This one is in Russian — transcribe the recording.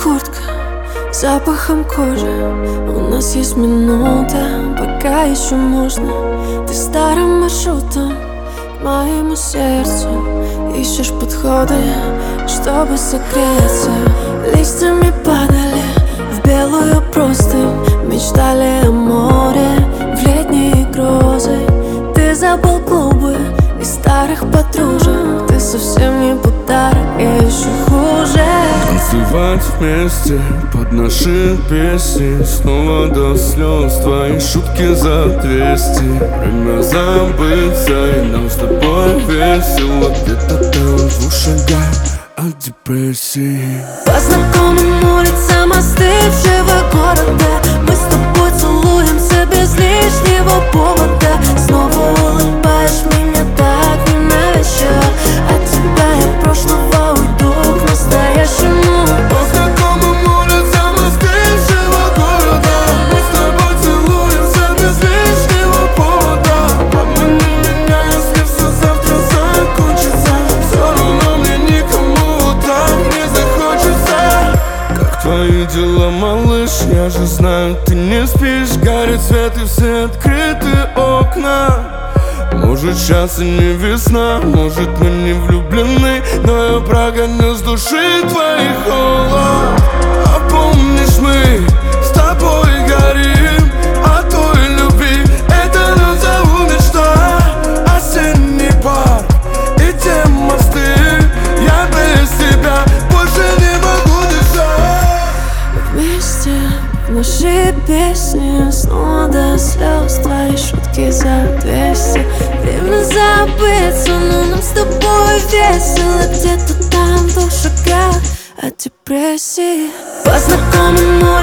куртка с запахом кожи. У нас есть минута, пока еще можно. Ты старым маршрутом к моему сердцу ищешь подходы, чтобы согреться. Листьями падали в белую простынь, мечтали о море в летние грозы. Ты забыл клубы и старых подружек. Ты совсем не подарок, я еще хуже. Танцевать вместе под наши песни, снова до слез твои шутки за 200. Время забыться, и нам с тобой весело. Где-то там в 2 шагах от депрессии. По знакомым улицам остывшего города мы с тобой целуемся без лишнего повода. Снова улыбаешь меня так ненавязчиво. От тебя я прошлого уйду к настоящему. По знакомым улицам остывшего города мы с тобой целуемся без лишнего повода. Обмани меня, если все завтра закончится. Все равно мне никому так не захочется. Как твои дела, малыш? Я же знаю, ты не спишь. Горит свет и все открыты окна. Может, сейчас и не весна, может, мы не влюблены, но я прогоню с души твоих холод. А помнишь, мы с тобой горим от той любви. Это назову мечта. Осенний парк и те мосты. Я без тебя больше не могу дышать. Вместе в наши песни, снова до слез твои шутки за 200. Время забыться, но нам с тобой весело. Где-то там в 2 шагах от депрессии. По знакомым